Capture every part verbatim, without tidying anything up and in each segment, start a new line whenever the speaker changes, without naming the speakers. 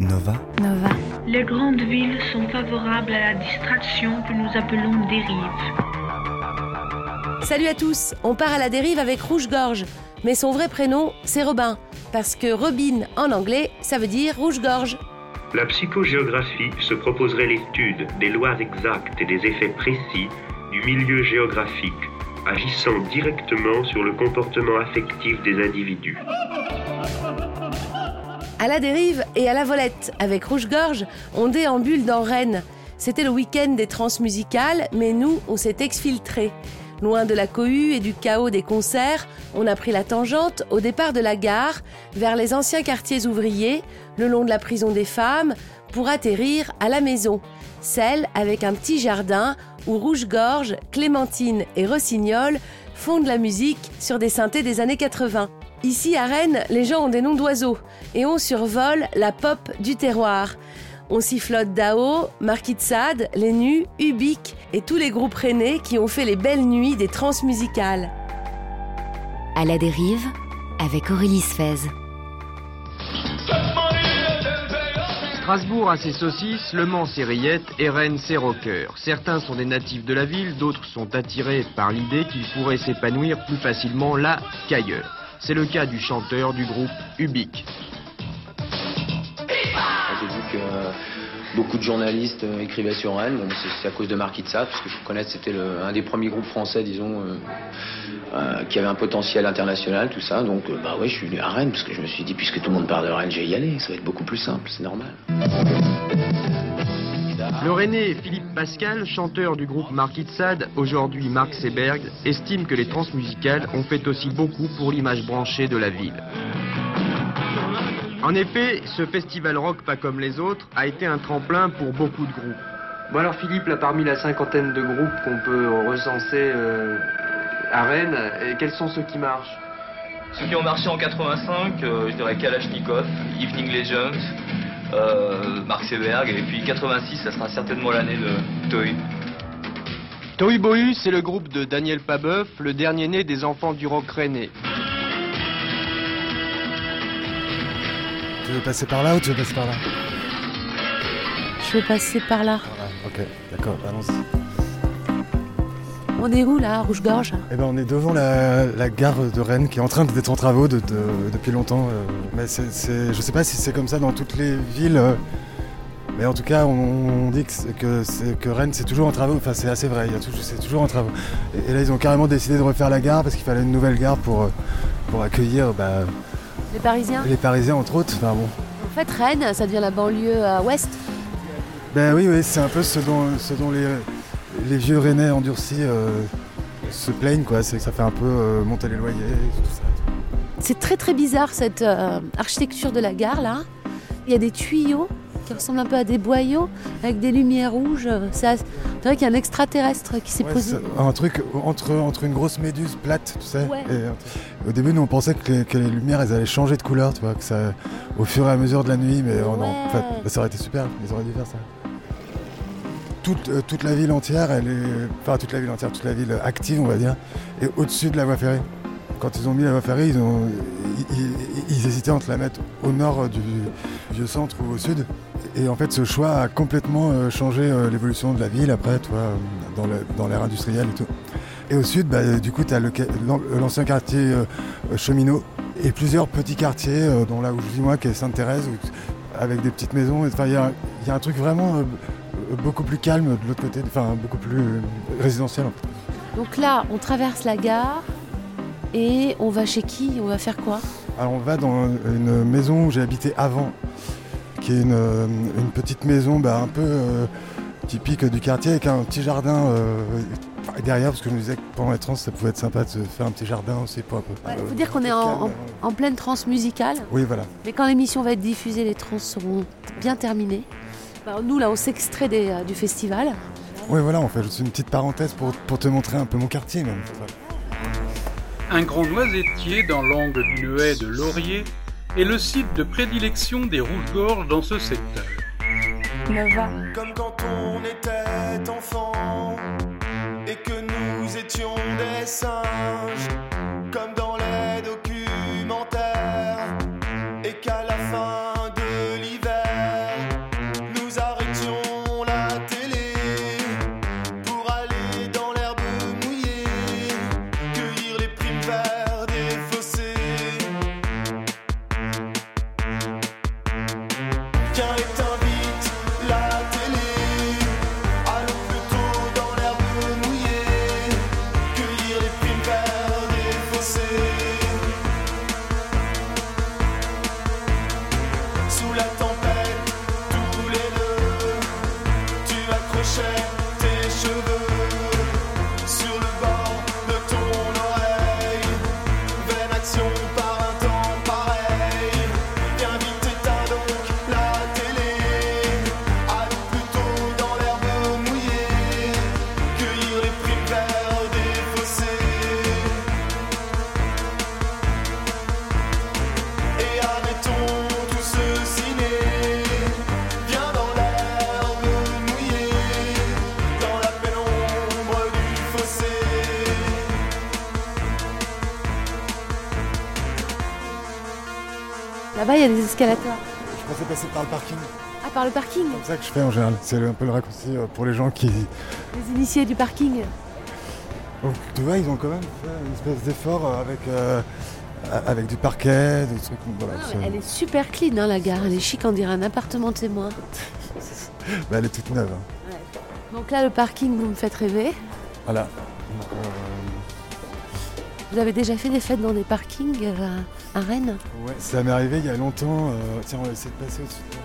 Nova.
Nova.
Les grandes villes sont favorables à la distraction que nous appelons dérive.
Salut à tous, on part à la dérive avec Rouge-Gorge. Mais son vrai prénom, c'est Robin. Parce que Robin, en anglais, ça veut dire rouge-gorge.
La psychogéographie se proposerait l'étude des lois exactes et des effets précis du milieu géographique, agissant directement sur le comportement affectif des individus.
À la dérive et à la volette, avec Rouge-Gorge, on déambule dans Rennes. C'était le week-end des transmusicales, mais nous, on s'est exfiltrés. Loin de la cohue et du chaos des concerts, on a pris la tangente au départ de la gare, vers les anciens quartiers ouvriers, le long de la prison des femmes, pour atterrir à la maison. Celle avec un petit jardin où Rouge-Gorge, Clémentine et Rossignol font de la musique sur des synthés des années quatre-vingts. Ici à Rennes, les gens ont des noms d'oiseaux et on survole la pop du terroir. On sifflote Dao, Marquis de Sade, Les Nus, Ubik et tous les groupes rennais qui ont fait les belles nuits des transmusicales.
À la dérive, avec Aurélie Sfez.
Strasbourg a ses saucisses, Le Mans ses rillettes et Rennes ses rockers. Certains sont des natifs de la ville, d'autres sont attirés par l'idée qu'ils pourraient s'épanouir plus facilement là qu'ailleurs. C'est le cas du chanteur du groupe Ubik.
J'ai vu que euh, beaucoup de journalistes euh, écrivaient sur Rennes. Bon, c'est, c'est à cause de Marquis de Sade, parce que je connais, c'était le, un des premiers groupes français, disons, euh, euh, qui avait un potentiel international, tout ça. Donc, euh, bah ouais, je suis venu à Rennes, parce que je me suis dit, puisque tout le monde parle de Rennes, je vais y aller. Ça va être beaucoup plus simple, c'est normal.
Le Rennais Philippe Pascal, chanteur du groupe Marquis de Sade, aujourd'hui Marc Seberg, estime que les transmusicales ont fait aussi beaucoup pour l'image branchée de la ville. En effet, ce festival rock pas comme les autres a été un tremplin pour beaucoup de groupes. Bon alors Philippe, là parmi la cinquantaine de groupes qu'on peut recenser euh, à Rennes, et quels sont ceux qui marchent?
Ceux qui ont marché en quatre-vingt-cinq, euh, je dirais Kalachnikov, Evening Legends, euh, Marc Seberg, et puis quatre-vingt-six, ça sera certainement l'année de Toy.
Toy Bohu, c'est le groupe de Daniel Pabeuf, le dernier né des enfants du rock rennais.
Tu veux passer par là ou tu veux passer par là?
Je veux passer par là.
Voilà, ok, d'accord, allons-y.
On est où là, Rouge-Gorge?
Eh ben, on est devant la, la gare de Rennes qui est en train d'être en travaux de, de, depuis longtemps. Euh, mais c'est, c'est, je sais pas si c'est comme ça dans toutes les villes, euh, mais en tout cas, on, on dit que, c'est, que, c'est, que Rennes c'est toujours en travaux. Enfin, c'est assez vrai, il y a toujours, c'est toujours en travaux. Et, et là, ils ont carrément décidé de refaire la gare parce qu'il fallait une nouvelle gare pour, pour accueillir bah,
les Parisiens.
Les Parisiens entre autres. Enfin, bon.
En fait, Rennes, ça devient la banlieue euh, ouest.
Ben oui, oui, c'est un peu ce dont, ce dont les, les vieux Rennais endurcis euh, se plaignent, quoi. C'est que ça fait un peu euh, monter les loyers, tout ça.
C'est très très bizarre cette euh, architecture de la gare là. Il y a des tuyaux qui ressemblent un peu à des boyaux avec des lumières rouges. C'est, assez... c'est vrai qu'il y a un extraterrestre qui s'est
ouais,
posé.
Un truc entre, entre une grosse méduse plate, tu sais.
Ouais.
Et, au début, nous on pensait que les, que les lumières elles allaient changer de couleur, tu vois, que ça, au fur et à mesure de la nuit, mais oh,
ouais.
non, en fait, bah, ça aurait été super, ils auraient dû faire ça. Toute, euh, toute la ville entière, elle est, enfin toute la ville entière, toute la ville active, on va dire, est au-dessus de la voie ferrée. Quand ils ont mis la voie ferrée, ils, ont, ils, ils, ils hésitaient entre la mettre au nord du vieux centre ou au sud. Et en fait, ce choix a complètement euh, changé euh, l'évolution de la ville après, tu vois, dans, le, dans l'ère industrielle et tout. Et au sud, bah, du coup, tu as le, l'ancien quartier euh, cheminot et plusieurs petits quartiers, euh, dont là où je vis moi, qui est Sainte-Thérèse, où, avec des petites maisons. Enfin, il y a, y a un truc vraiment euh, beaucoup plus calme de l'autre côté, enfin beaucoup plus euh, résidentiel en fait.
Donc là, on traverse la gare et on va chez qui? On va faire quoi?
Alors on va dans une maison où j'ai habité avant, qui est une, une petite maison bah, un peu euh, typique du quartier avec un petit jardin euh, derrière, parce que je me disais que pendant les trans ça pouvait être sympa de se faire un petit jardin aussi pour un peu.
Il ouais, faut euh, dire qu'on est en, en, en pleine transmusicale.
Oui, voilà.
Mais quand l'émission va être diffusée, les trans seront bien terminées. Alors nous là on s'extrait des, euh, du festival.
Oui voilà, on fait juste une petite parenthèse pour, pour te montrer un peu mon quartier même.
Un grand noisetier dans l'angle d'une haie de laurier est le site de prédilection des rouges-gorges dans ce secteur.
Nova.
Comme quand on était enfant et que nous étions des singes, comme dans les documentaires, et qu'à la fin de l'hiver Viens et t'invite la télé. Allons plutôt dans l'herbe mouillée, cueillir les primes verts des fossés. Sous la tempête, tous les deux, tu accrochais tes cheveux sur le bord de ton oreille. Vaine action par un temps pareil. Viens vite éteins donc la télé. Allons plutôt dans l'herbe mouillée, cueillir les primes verts des fossés. Et arrêtons tout ce ciné. Viens dans l'herbe mouillée, dans la pénombre du fossé.
Là-bas, il y a des escalators.
Je pensais passer par le parking.
Ah, par le parking.
C'est ça que je fais en général. C'est un peu le raccourci euh, pour les gens qui...
Les initiés du parking.
Donc, tu vois, ils ont quand même fait une espèce d'effort euh, avec, euh, avec du parquet, des trucs... Voilà,
Ah,
c'est-
elle est super clean, hein, la gare. Elle est chic, on dirait un appartement de témoin.
bah, elle est toute neuve. Hein.
Donc là, le parking, vous me faites rêver.
Voilà. Donc, euh,
Vous avez déjà fait des fêtes dans des parkings euh, à Rennes?
ouais, ça m'est arrivé il y a longtemps. euh, Tiens, on va essayer de passer au-dessus de toi.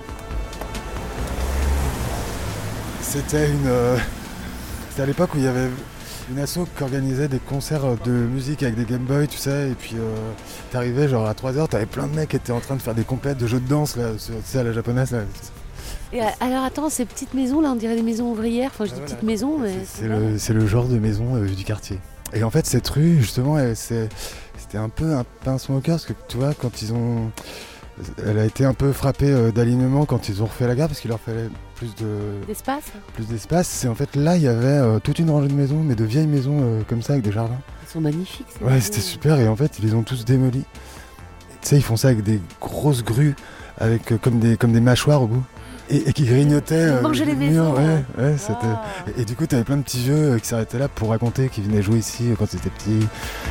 C'était une... euh, C'était à l'époque où il y avait une asso qui organisait des concerts de musique avec des Game Boy, tu sais, et puis euh, t'arrivais genre à trois heures, t'avais plein de mecs qui étaient en train de faire des compètes de jeux de danse, là, sur- tu sais, à la japonaise, là.
Et euh, alors attends, ces petites maisons là, on dirait des maisons ouvrières. Enfin, je dis
Ah, voilà.
petites maisons, mais.
C'est le, c'est le genre de maison euh, du quartier. Et en fait, cette rue, justement, elle, c'est- c'était un peu un pincement au cœur, parce que tu vois, quand ils ont... Elle a été un peu frappée euh, d'alignement quand ils ont refait la gare, parce qu'il leur fallait plus de...
D'espace.
plus d'espace. C'est en fait, là, il y avait euh, toute une rangée de maisons, mais de vieilles maisons euh, comme ça, avec des jardins.
Ils sont magnifiques. ces
Ouais,
maisons.
c'était super, et en fait, ils les ont tous démolis. Tu sais, ils font ça avec des grosses grues, avec euh, comme, des, comme des mâchoires au bout. Et, et qui grignotaient.
Ils mangeaient les
murs,
maisons,
Ouais,
hein.
ouais, c'était.
Ah.
Et, et du coup, t'avais plein de petits vieux euh, qui s'arrêtaient là pour raconter qu'ils venaient jouer ici euh, quand ils étaient petits.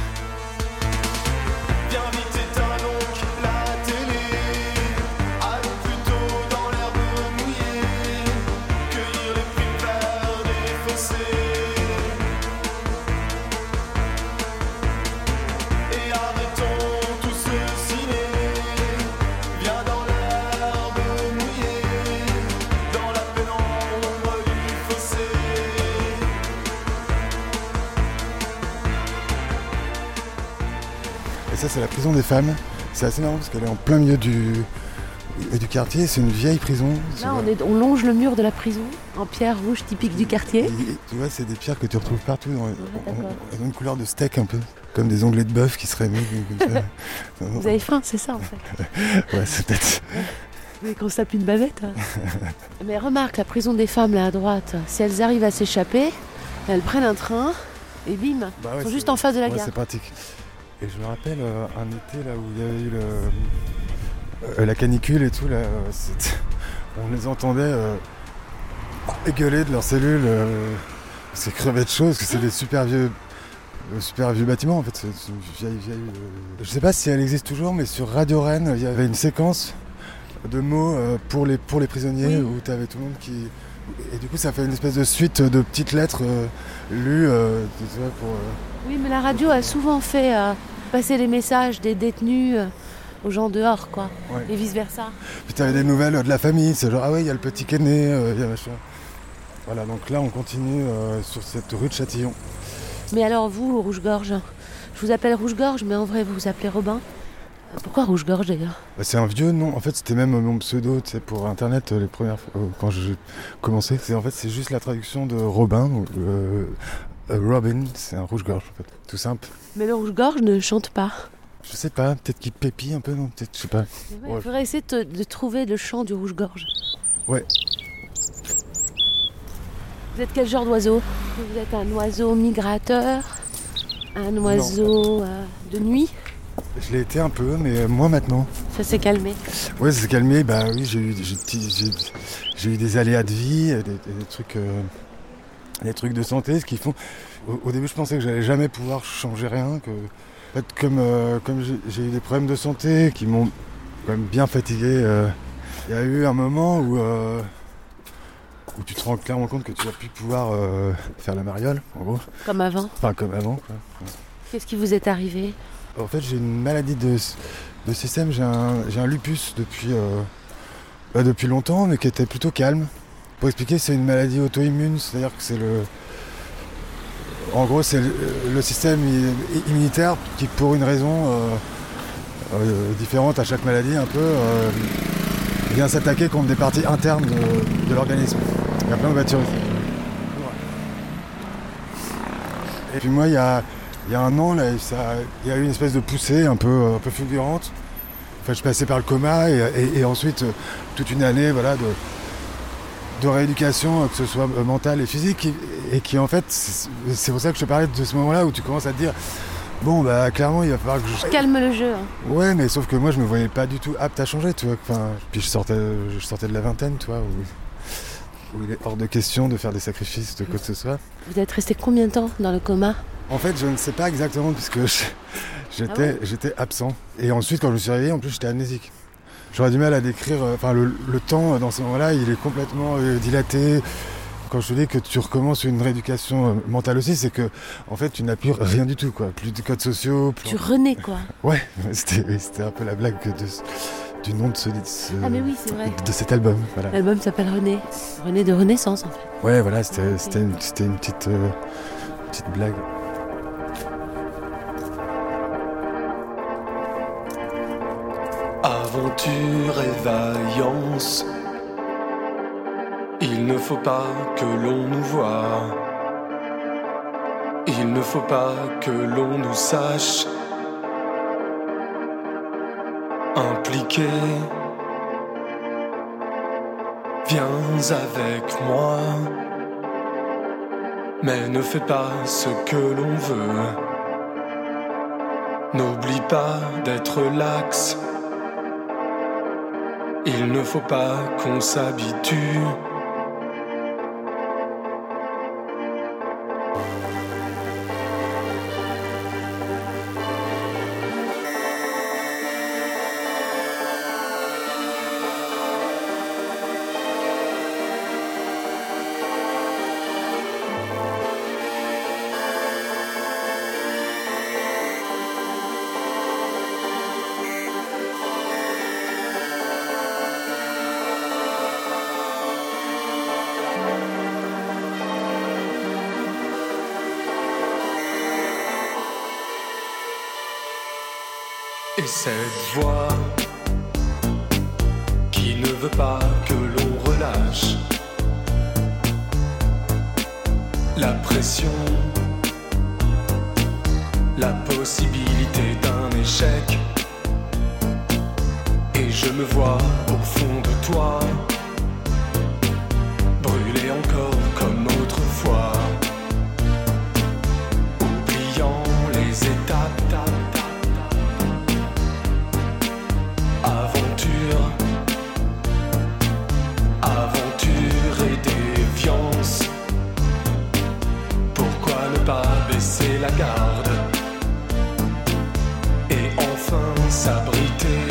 Viens vite éteins donc la télé. Allons plutôt dans l'herbe mouillée, cueillir les primes verts des fossés. Et arrêtons tout ce ciné. Viens dans l'herbe mouillée, dans la pénombre du fossé.
Et ça, c'est la prison des femmes. C'est assez marrant parce qu'elle est en plein milieu du, du quartier. C'est une vieille prison.
Là, on, est, on longe le mur de la prison en pierre rouge typique du quartier.
Et, tu vois, c'est des pierres que tu retrouves partout. Dans,
d'accord.
elles ont une couleur de steak un peu, comme des onglets de bœuf qui seraient mis comme ça.
Vous avez faim, c'est ça en fait.
Ouais, c'est peut-être.
Vous voulez qu'on se tape une bavette? Mais remarque, la prison des femmes là à droite, si elles arrivent à s'échapper, elles prennent un train et bim,
Bah ouais,
elles sont
c'est-
juste en face de la
ouais,
gare.
c'est pratique. Et je me rappelle euh, un été là où il y avait eu le, euh, la canicule et tout, là, euh, c'était- on les entendait euh, gueuler de leurs cellules, euh, c'est crevé de chaud, parce que c'est des super vieux, euh, super vieux bâtiments en fait. C'est c'est une vieille, vieille, euh, Je sais pas si elle existe toujours, mais sur Radio Rennes, il y avait une séquence de mots euh, pour, les, pour les prisonniers,
Oui.
où tu avais tout le monde qui... Et du coup, ça fait une espèce de suite de petites lettres euh, lues, euh, tu vois, pour... euh,
Oui, mais la radio a souvent fait euh, passer les messages des détenus euh, aux gens dehors, quoi.
Ouais.
Et vice-versa.
Puis t'avais des nouvelles euh, de la famille, c'est genre, ah ouais, il y a le petit qui est né, euh, il y a machin. Voilà, donc là, on continue euh, sur cette rue de Châtillon.
Mais alors vous, Rouge-Gorge, je vous appelle Rouge-Gorge, mais en vrai, vous vous appelez Robin. Euh, Pourquoi Rouge-Gorge, d'ailleurs?
Bah, c'est un vieux nom, en fait, c'était même mon pseudo, tu sais, pour Internet, euh, les premières fois, euh, quand j'ai commencé. C'est, en fait, c'est juste la traduction de Robin, donc, euh, euh, Robin, c'est un rouge-gorge, en fait, tout simple.
Mais le Rouge-Gorge ne chante pas.
Je sais pas, peut-être qu'il pépille un peu, non, peut-être, je sais pas.
Il
Ouais.
faudrait essayer de, de trouver le chant du Rouge-Gorge.
Ouais.
Vous êtes quel genre d'oiseau? Vous êtes un oiseau migrateur? Un oiseau euh, de nuit?
Je l'ai été un peu, mais moins maintenant.
Ça s'est calmé.
Ouais, ça s'est calmé, bah oui, j'ai eu, j'ai, j'ai, j'ai eu des aléas de vie, des, des- des trucs, euh, des trucs de santé, ce qui font... Au, au début, je pensais que j'allais jamais pouvoir changer rien, que... En fait, comme, euh, comme j'ai, j'ai eu des problèmes de santé qui m'ont quand même bien fatigué, euh, Il y a eu un moment où, euh, où tu te rends clairement compte que tu vas plus pouvoir euh, faire la mariole, en gros.
Comme avant.
Enfin, comme avant, quoi.
Qu'est-ce qui vous est arrivé?
En fait, j'ai une maladie de, de système, j'ai un, j'ai un lupus depuis, euh, bah, depuis longtemps, mais qui était plutôt calme. Pour expliquer, c'est une maladie auto-immune, c'est-à-dire que c'est le... En gros, c'est le, le système immunitaire qui, pour une raison euh, euh, différente à chaque maladie, un peu, euh, vient s'attaquer contre des parties internes de, de l'organisme. Il y a plein de bactéries. Et puis moi, il y a, il y a un an, là, ça, il y a eu une espèce de poussée un peu, un peu fulgurante. Enfin, je passais par le coma et, et, et ensuite euh, toute une année, voilà, de... de rééducation, que ce soit mentale et physique, et qui en fait, c'est pour ça que je te parlais de ce moment-là où tu commences à te dire, bon bah clairement il va falloir que je...
Calme le jeu. Hein.
Ouais, mais sauf que moi je me voyais pas du tout apte à changer, tu vois. Enfin, puis je sortais, je sortais de la vingtaine, tu vois, où, où il est hors de question de faire des sacrifices de quoi que ce soit.
Vous êtes resté combien de temps dans le coma?
En fait, je ne sais pas exactement puisque je, j'étais, ah ouais j'étais absent. Et ensuite, quand je me suis réveillé, en plus j'étais amnésique. J'aurais du mal à décrire, enfin le, le temps dans ce moment-là, il est complètement euh, dilaté. Quand je te dis que tu recommences une rééducation euh, mentale aussi, c'est que en fait tu n'as plus rien du tout, quoi. Plus de codes sociaux. Plus...
Tu renais, quoi.
Ouais, c'était, c'était un peu la blague de, du nom de, ce, de, ce,
ah mais oui, c'est vrai.
de cet album. Voilà.
L'album s'appelle René. René de Renaissance, en fait.
Ouais, voilà, c'était, c'était, une, c'était une petite, euh, petite blague.
Aventure et vaillance, il ne faut pas que l'on nous voie, il ne faut pas que l'on nous sache. Impliqué, viens avec moi, mais ne fais pas ce que l'on veut. N'oublie pas d'être lax. Il ne faut pas qu'on s'habitue. Et cette voix qui ne veut pas que l'on relâche la pression, la possibilité d'un échec. Et je me vois au fond de toi, brûler encore comme autrefois, oubliant les étapes. Aventure, aventure et déviance. Pourquoi ne pas baisser la garde et enfin s'abriter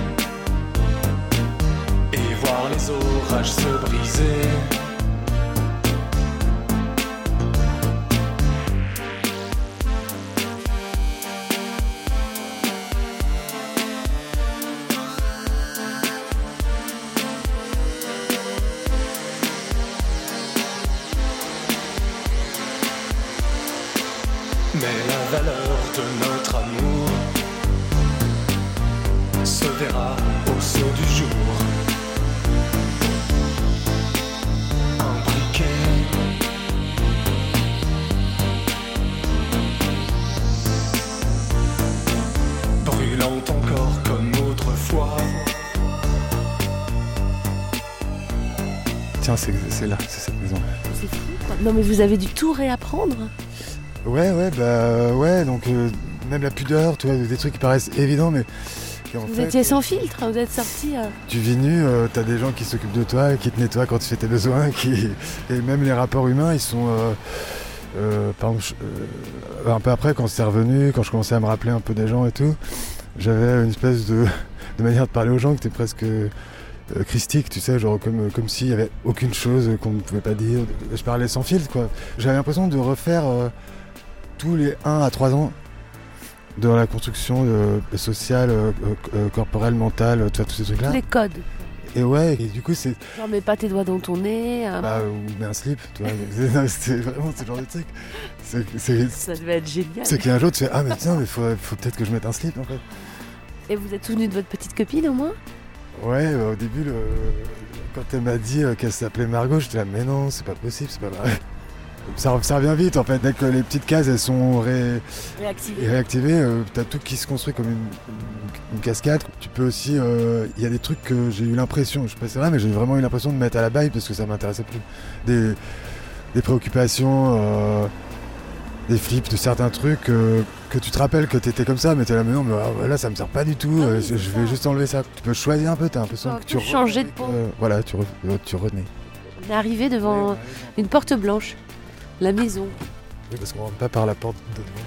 et voir les orages se briser? Mais la valeur de notre amour se verra au saut du jour. Imbriqué, brûlant encore comme autrefois.
Tiens, c'est, c'est là, c'est cette maison.
C'est fou, quoi. Non mais vous avez dû tout réapprendre.
Ouais, ouais, bah ouais, donc euh, même la pudeur, tu vois, des trucs qui paraissent évidents, mais qui, en
vous
fait,
étiez sans filtre, vous êtes sortis. Euh...
Tu vis nu, euh, t'as des gens qui s'occupent de toi, qui te nettoient quand tu fais tes besoins, qui... et même les rapports humains, ils sont... Euh, euh, par exemple, euh, un peu après, quand c'est revenu, quand je commençais à me rappeler un peu des gens et tout, j'avais une espèce de, de manière de parler aux gens qui était presque euh, christique, tu sais, genre comme, comme s'il y avait aucune chose qu'on ne pouvait pas dire. Je parlais sans filtre, quoi. J'avais l'impression de refaire euh, tous les un à trois ans dans la construction euh, sociale, euh, euh, corporelle, mentale, tu vois, tous ces trucs-là.
Les codes.
Et ouais, et du coup, c'est.
Genre, mets pas tes doigts dans ton nez. Hein.
Bah, ou mets un slip, tu vois. c'est, c'est vraiment ce genre de truc. C'est, c'est,
Ça devait être génial.
c'est qu'un jour, tu fais ah, mais tiens, mais faut, faut peut-être que je mette un slip en fait.
Et vous êtes souvenu de votre petite copine au moins?
Ouais, bah, au début, le... quand elle m'a dit euh, qu'elle s'appelait Margot, j'étais là, mais non, c'est pas possible, c'est pas vrai. Ça, ça revient vite en fait, dès que les petites cases elles sont ré...
Réactivées,
réactivées euh, t'as tout qui se construit comme une, une, une cascade. Tu peux aussi, il euh, y a des trucs que j'ai eu l'impression, je sais pas si c'est vrai, mais j'ai vraiment eu l'impression de mettre à la baille parce que ça m'intéressait plus. Des, des préoccupations, euh, des flips de certains trucs euh, que tu te rappelles que t'étais comme ça, mais t'es là, mais non, mais ah, là ça me sert pas du tout, ah, euh, je, je vais juste enlever ça. Tu peux choisir un peu, t'as l'impression
oh,
que tu
changer de peau.
Euh, voilà, tu, re, tu renais.
On est arrivé devant ouais, une porte blanche. La maison.
Oui, parce qu'on rentre pas par la porte de devant.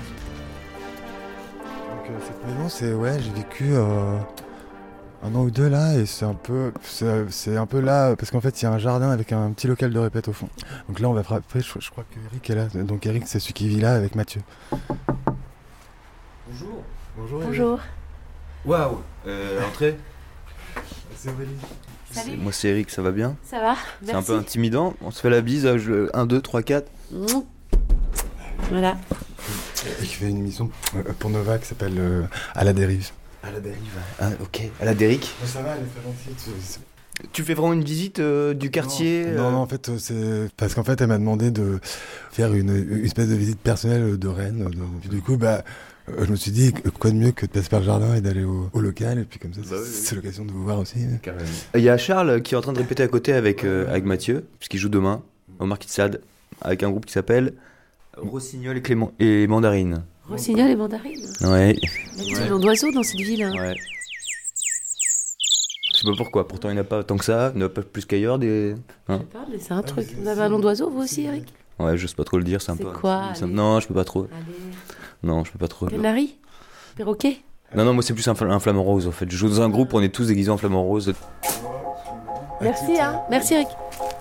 Donc euh, cette maison, c'est ouais, j'ai vécu euh, un an ou deux là, et c'est un peu, c'est, c'est un peu là parce qu'en fait il y a un jardin avec un petit local de répète au fond. Donc là on va frapper. Je, je crois que Eric est là. Donc Eric c'est celui qui vit là avec Mathieu.
Bonjour.
Bonjour.
Bonjour.
Waouh. Euh, entrez.
C'est Aurélie.
Salut.
Moi c'est Eric, ça va bien?
Ça va, merci.
C'est un peu intimidant, on se fait la bise, un, deux, trois, quatre.
Mmh. Voilà.
Il fait une émission pour Nova qui s'appelle euh, À la dérive.
À la dérive, ah, ok. À la dérive.
Bon, ça va, elle est très gentille. Tu,
tu fais vraiment une visite euh, du quartier?
Non, euh... non, non, en fait, c'est parce qu'en fait, elle m'a demandé de faire une, une espèce de visite personnelle de Rennes. De... Du coup, bah... je me suis dit, quoi de mieux que de passer par le jardin et d'aller au, au local, et puis comme ça, bah c'est, oui, c'est l'occasion de vous voir aussi.
Carrément. Il y a Charles qui est en train de répéter à côté avec, euh, avec Mathieu, puisqu'il joue demain au Marquis de Sade, avec un groupe qui s'appelle Rossignol et, Clément, et Mandarine.
Rossignol et Mandarine?
Ouais.
Il y a des noms d'oiseaux dans cette ville. Hein.
Ouais. Je sais pas pourquoi, pourtant il n'y en a pas tant que ça, il n'y en a pas plus qu'ailleurs des... Hein,
je sais pas, mais c'est un truc. Vous avez un nom d'oiseau, vous aussi, Eric?
Ouais, je sais pas trop le dire, c'est un
c'est
peu...
quoi?
C'est... Non, je peux pas trop.
Allez.
Non, je peux pas trop.
Canari? Perroquet?
Non, non, moi c'est plus un, fl- un flamant rose en fait. Je joue dans un groupe, on est tous déguisés en flamant rose.
Merci, hein. Merci, Eric.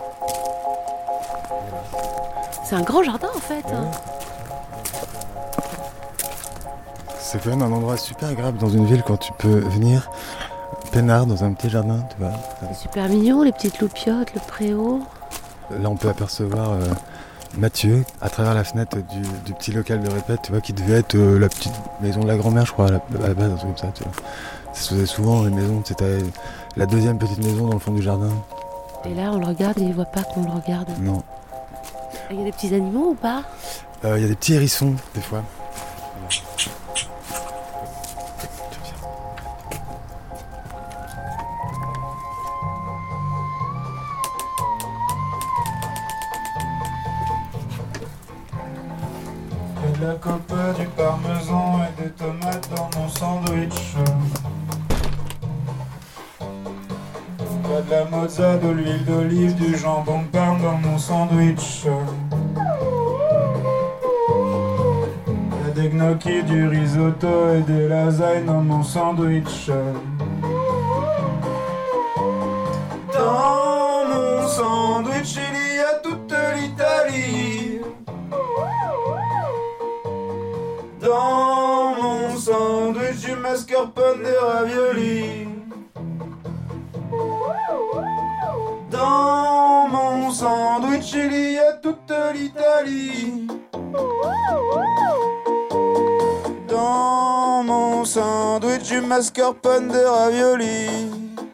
C'est un grand jardin en fait. Ouais. Hein.
C'est quand même un endroit super agréable dans une ville quand tu peux venir peinard dans un petit jardin, tu vois.
C'est super mignon, les petites loupiottes, le préau.
Là, on peut apercevoir euh, Mathieu à travers la fenêtre du, du petit local de répète, tu vois, qui devait être euh, la petite maison de la grand-mère, je crois, à la, à la base, un truc comme ça, tu vois. Ça se faisait souvent, les maisons, c'était la deuxième petite maison dans le fond du jardin.
Et là, on le regarde et il voit pas qu'on le regarde.
Non.
Il y a des petits animaux ou pas?
Il euh, y a des petits hérissons, des fois.
De la copa, du parmesan et des tomates dans mon sandwich. Pas de la mozza, de l'huile d'olive, du jambon de Parme dans mon sandwich. Y'a des gnocchis, du risotto et des lasagnes dans mon sandwich. Dans mon sandwich, il y a toute l'Italie. Dans mon sandwich, du mascarpone, des raviolis. Dans mon sandwich, il y a toute l'Italie. Dans mon sandwich, du mascarpone, des raviolis.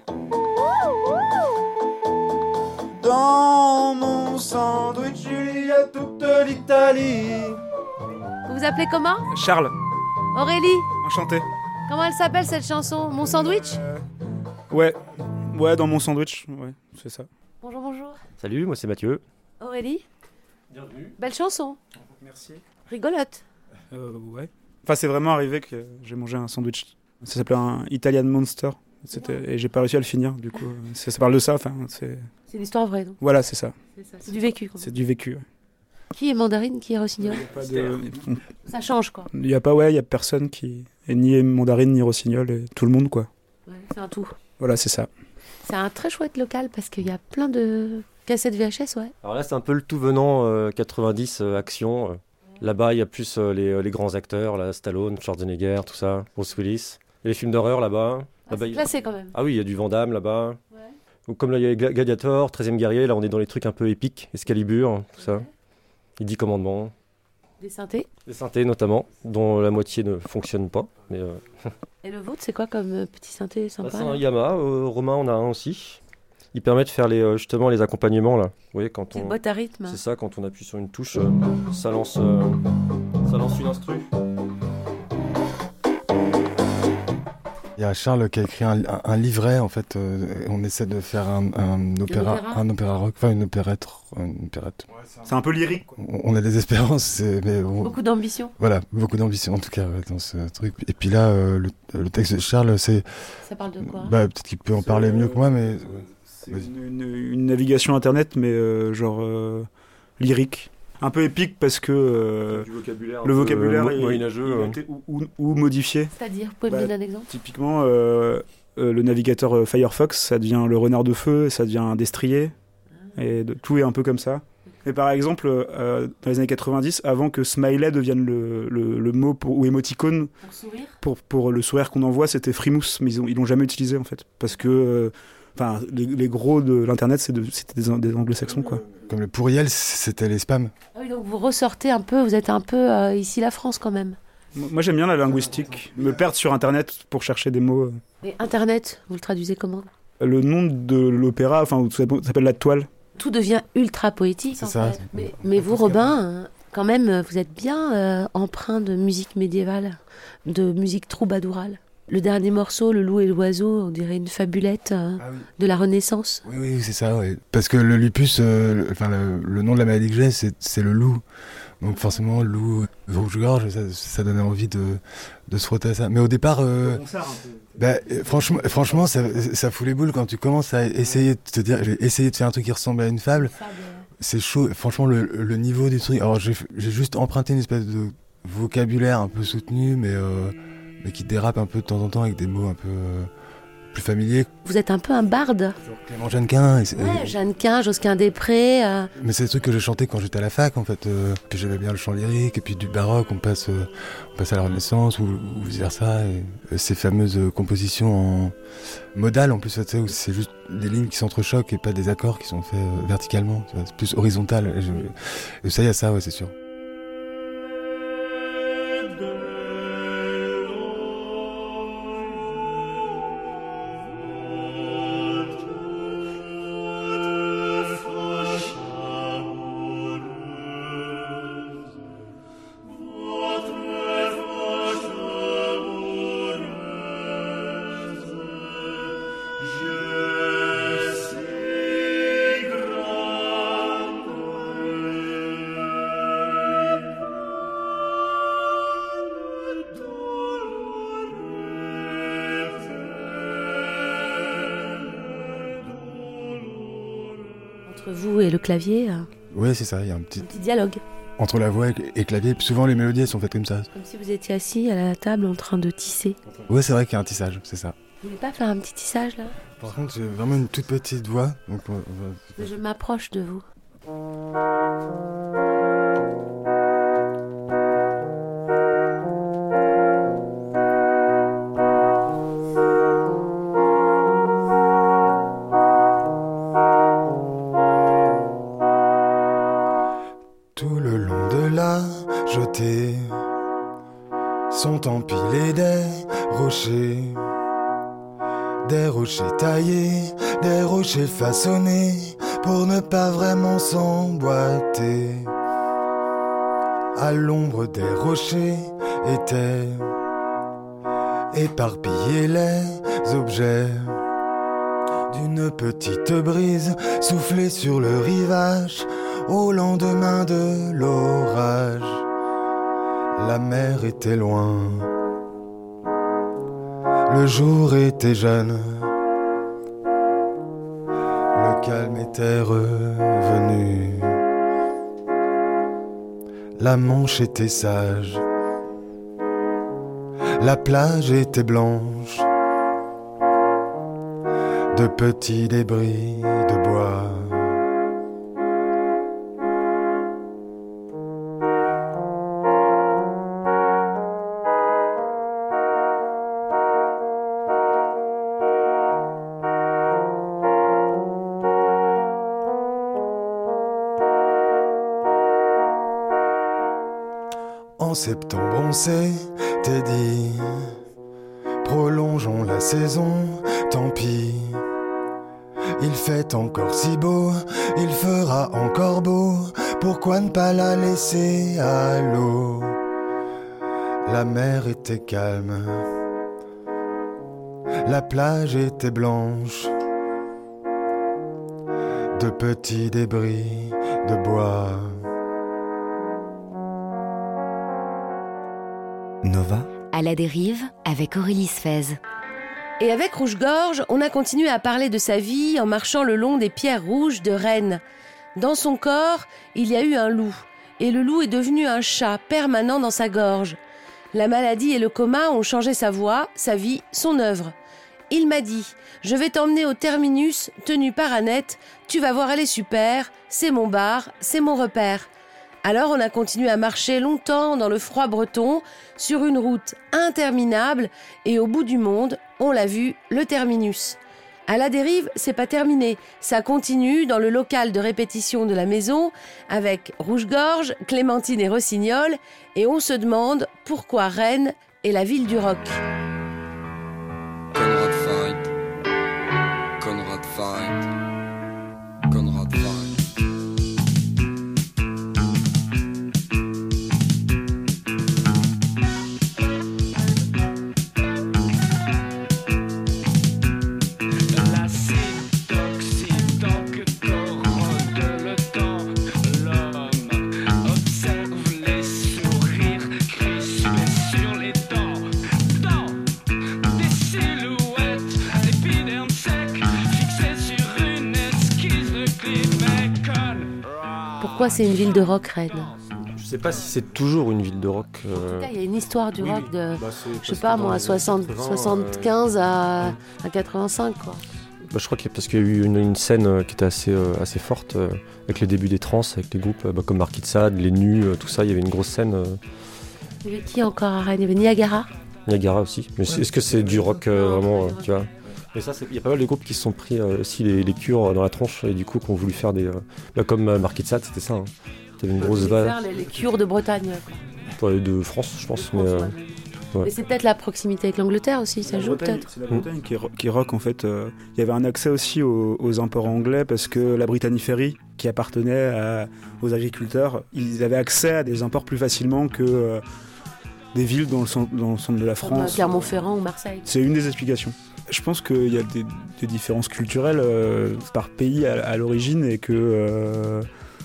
Dans mon sandwich, il y a toute l'Italie.
Vous vous appelez comment?
Charles.
Aurélie.
Enchanté.
Comment elle s'appelle cette chanson? Mon sandwich?
euh, Ouais, ouais, dans mon sandwich, ouais, c'est ça.
Bonjour, bonjour.
Salut, moi c'est Mathieu.
Aurélie.
Bienvenue.
Belle chanson.
Merci.
Rigolote.
Euh, ouais. Enfin, c'est vraiment arrivé que j'ai mangé un sandwich. Ça s'appelait un Italian Monster. C'était... Et j'ai pas réussi à le finir, du coup. Ça, ça parle de ça, enfin, c'est...
C'est une histoire vraie, donc.
Voilà, c'est ça.
C'est, ça. C'est du vécu.
C'est du vécu, ouais.
Qui est Mandarine, qui est Rossignol?
de...
Ça change, quoi.
Il y a pas, ouais, il y a personne qui est ni Mandarine ni Rossignol, et tout le monde, quoi.
Ouais, c'est un tout.
Voilà, c'est ça.
C'est un très chouette local parce qu'il y a plein de cassettes V H S, ouais.
Alors là, c'est un peu le tout venant euh, quatre-vingt-dix euh, action. Euh. Là-bas, il y a plus euh, les, les grands acteurs, là, Stallone, Schwarzenegger, tout ça, Bruce Willis. Et les films d'horreur là-bas.
Ah,
là-bas
c'est
il...
classé quand même.
Ah oui, il y a du Van Damme là-bas.
Ouais.
Ou comme là, il y a Gla- Gladiator, treizième guerrier, là, on est dans les trucs un peu épiques, Excalibur, tout ça. Les dix commandements.
Des synthés.
Des synthés notamment, dont la moitié ne fonctionne pas. Mais, euh...
Et le vôtre, c'est quoi comme euh, petit synthé sympa
bah, c'est un
là
Yamaha, euh, Romain en a un aussi. Il permet de faire les, euh, justement les accompagnements là. Vous voyez, quand
Petite
on...
boîte à rythme.
C'est ça, quand on appuie sur une touche, euh, ça lance, euh, ça lance une instru.
Il y a Charles qui a écrit un, un, un livret, en fait. Euh, on essaie de faire un, un opéra,
opéra
un opéra rock, enfin une opérette. Une opérette.
C'est un peu lyrique, quoi.
On, on a des espérances, c'est- mais on-
Beaucoup d'ambition.
Voilà, beaucoup d'ambition en tout cas ouais, dans ce truc. Et puis là, euh, le, le texte de Charles, c'est.
Ça parle de quoi
Bah, peut-être qu'il peut en parler mieux que moi, mais.
C'est une, une- une navigation internet, mais euh, genre euh, lyrique. Un peu épique parce que euh,
Du vocabulaire un
le
peu,
vocabulaire
euh,
est,
moyenâgeux,
il a
euh.
été ou, ou- ou modifié.
C'est-à-dire, vous pouvez me
Bah,
donner un exemple
Typiquement, euh, euh, le navigateur euh, Firefox, ça devient le renard de feu, et ça devient un destrier, et de- tout est un peu comme ça. Mais par exemple, euh, dans les années quatre-vingt-dix, avant que smiley devienne le, le, le mot pour, ou émoticône,
Pour sourire
pour, pour le sourire qu'on envoie, c'était frimousse, mais ils ont, ils l'ont jamais utilisé en fait, parce que euh, enfin, les, les gros de l'internet, c'est de- c'était des, des anglo-saxons quoi.
Comme le pourriel, c'était les spams.
Ah oui, donc vous ressortez un peu, vous êtes un peu euh, ici la France quand même.
Moi j'aime bien la linguistique, me perdre sur internet pour chercher des mots.
Et Internet, vous le traduisez comment
Le nom de l'opéra, enfin, ça s'appelle La Toile.
Tout devient ultra poétique.
C'est
en
ça.
fait. Mais, mais vous, Robin, euh, quand même, euh, vous êtes bien euh, empreint de musique médiévale, de musique troubadourale. Le dernier morceau, Le loup et l'oiseau, on dirait une fabulette euh,
Ah oui.
de la Renaissance.
Oui, oui, c'est ça, ouais. Parce que le lupus, euh, le, enfin, le, le nom de la maladie que j'ai, c'est, c'est le loup. Donc forcément, le loup, le rouge-gorge, ça, ça donnait envie de, de se frotter à ça. Mais au départ, euh, bah, euh, franchement, franchement ça, ça fout les boules quand tu commences à essayer de te dire, j'ai essayé de faire un truc qui ressemble à une fable. C'est chaud. Franchement, le, le niveau du truc. Alors, j'ai, j'ai juste emprunté une espèce de vocabulaire un peu soutenu, mais, euh, mais qui dérape un peu de temps en temps avec des mots un peu euh, plus familiers.
Vous êtes un peu un barde.
Clément Jeannequin. et c'est-
Ouais, Jeannequin, Josquin des Prés. euh,
Mais c'est des trucs que j'ai chanté quand j'étais à la fac, en fait. Euh, que j'aimais bien le chant lyrique, et puis du baroque, on passe, euh, on passe à la Renaissance, ou, ou vice versa. Et, euh, ces fameuses euh, compositions en modales, en plus, tu sais, où c'est juste des lignes qui s'entrechoquent et pas des accords qui sont faits euh, verticalement. Tu vois, c'est plus horizontal. Et, je- et ça, il y a ça, ouais, c'est sûr.
Entre vous et le clavier, euh,
Ouais, c'est ça, il y a un petit.
petit dialogue.
Entre la voix et, et clavier, et puis souvent les mélodies elles sont faites comme ça.
Comme si vous étiez assis à la table en train de tisser.
Ouais, c'est vrai qu'il y a un tissage, c'est ça.
Vous voulez pas faire un petit tissage là
Par contre, j'ai vraiment une toute petite voix, donc on va-
Je m'approche de vous.
Tout le long de la jetée sont empilés des rochers, des rochers taillés, des rochers façonnés pour ne pas vraiment s'emboîter. À l'ombre des rochers étaient éparpillés les objets d'une petite brise soufflée sur le rivage. Au lendemain de l'orage, la mer était loin, le jour était jeune, le calme était revenu, la Manche était sage, la plage était blanche, de petits débris de bois. En septembre on s'était dit, prolongeons la saison, tant pis. Il fait encore si beau, il fera encore beau, pourquoi ne pas la laisser à l'eau? La mer était calme, la plage était blanche, de petits débris de bois.
Nova. À la dérive avec Aurélie Sfez.
Et avec Rouge-Gorge, on a continué à parler de sa vie en marchant le long des pierres rouges de Rennes. Dans son corps, il y a eu un loup. Et le loup est devenu un chat permanent dans sa gorge. La maladie et le coma ont changé sa voix, sa vie, son œuvre. Il m'a dit « Je vais t'emmener au terminus, tenu par Annette. Tu vas voir, elle est super. C'est mon bar, c'est mon repère. » Alors on a continué à marcher longtemps dans le froid breton, sur une route interminable, et au bout du monde, on l'a vu, le terminus. À la dérive, c'est pas terminé, ça continue dans le local de répétition de la maison, avec Rouge-Gorge, Clémentine et Rossignol, et on se demande pourquoi Rennes est la ville du rock.
Conrad Veidt, Conrad Veidt, Conrad Veidt.
Pourquoi c'est une ville de rock, Rennes?
Je sais pas si c'est toujours une ville de rock. Euh...
En tout cas, il y a une histoire du
oui,
rock de,
bah
je sais pas moi, soixante, soixante-quinze à, à quatre-vingt-cinq, quoi.
Bah, je crois que parce qu'il y a eu une, une scène qui était assez, euh, assez forte, euh, avec les débuts des trans, avec des groupes bah, comme Marquis de Sade, Les Nus, euh, tout ça, il y avait une grosse scène. Euh...
Il y avait qui encore à Rennes? Il y avait Niagara?
Niagara aussi. Mais ouais, est-ce que c'est du rock euh, vraiment, euh, tu vois? Mais ça, il y a pas mal de groupes qui se sont pris euh, aussi les, les cures dans la tronche et du coup qui ont voulu faire des... Euh, bah, comme euh, Marquis de Sade, c'était ça. Hein. T'avais une grosse vague.
Les, les cures de Bretagne.
Quoi. Ouais, de France, je pense. De France, mais, euh,
ouais. Ouais. Mais c'est peut-être la proximité avec l'Angleterre aussi, ça joue peut-être.
C'est la Bretagne mmh. qui, qui rock en fait. Il euh, y avait un accès aussi aux, aux imports anglais parce que la Brittany Ferry, qui appartenait à, aux agriculteurs, ils avaient accès à des imports plus facilement que euh, des villes dans le, centre, dans le centre de la France.
Comme Clermont-Ferrand ou Marseille.
C'est une des explications. Je pense qu'il y a des, des différences culturelles euh, par pays à, à l'origine et que euh,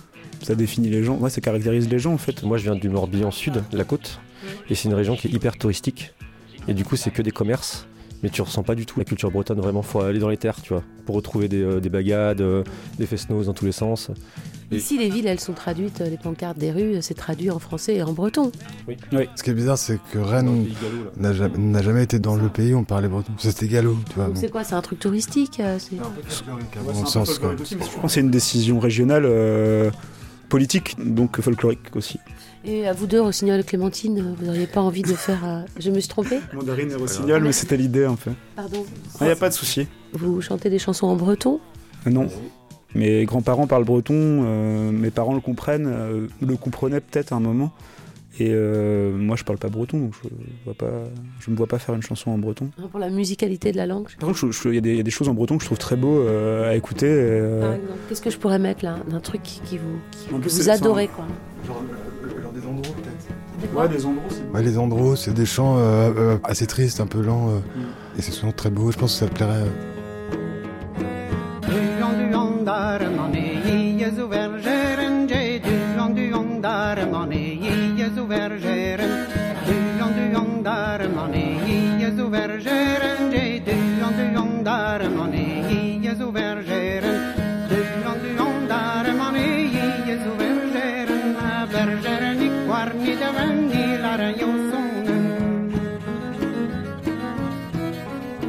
ça définit les gens, ouais, ça caractérise les gens en fait.
Moi je viens du Morbihan Sud, la côte, et c'est une région qui est hyper touristique. Et du coup c'est que des commerces, mais tu ressens pas du tout la culture bretonne, vraiment, faut aller dans les terres, tu vois, pour retrouver des, euh, des bagades, euh, des fest-noz dans tous les sens.
Et... Ici, les villes, elles sont traduites, les pancartes des rues, c'est traduit en français et en breton.
Oui. Oui. Ce qui est bizarre, c'est que Rennes n'a jamais, n'a jamais été dans le pays où on parlait breton. C'était gallo, tu vois.
Donc bon. C'est quoi, c'est un truc touristique c'est...
Non, folklorique, à mon sens. Quoi.
Aussi, mais je pense que c'est une décision régionale euh, politique, donc folklorique aussi.
Et à vous deux, Rossignol et Clémentine, vous n'auriez pas envie de faire... Euh... Je me suis trompée?
Mandarine et Rossignol, mais c'était l'idée un peu.
Pardon.
Il n'y a pas de souci.
Vous chantez des chansons en breton?
euh, Non. Mes grands-parents parlent breton, euh, mes parents le comprennent, euh, le comprenaient peut-être à un moment. Et euh, moi, je parle pas breton, donc je vois pas, je me vois pas faire une chanson en breton.
Pour la musicalité de la langue.
Par contre, il y, y a des choses en breton que je trouve très beau euh, à écouter. Euh...
Par exemple, qu'est-ce que je pourrais mettre là, d'un truc qui, qui vous, qui, que vous adorez, quoi.
Genre, genre des andros peut-être.
Ouais, des andros. C'est...
Ouais, les andros, c'est des chants euh, euh, assez tristes, un peu lents, euh, mm. et c'est souvent très beau. Je pense que ça plairait. Euh...